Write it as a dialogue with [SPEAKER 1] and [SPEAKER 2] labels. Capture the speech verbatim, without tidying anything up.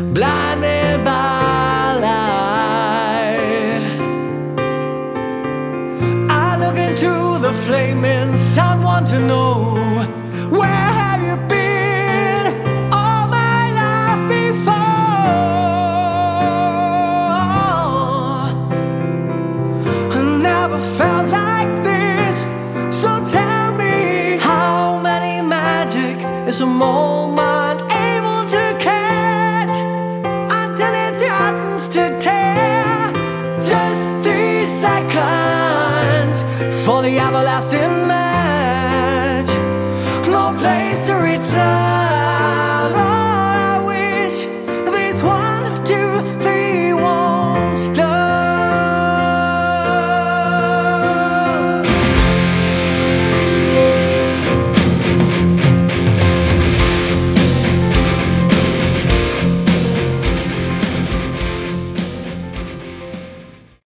[SPEAKER 1] blinded by light. I look into the flaming sun, want to know, where have you been all my life before? I never felt like this, so tell me, how many magic is a moment able to catch until it threatens to tear? Just three seconds for the everlasting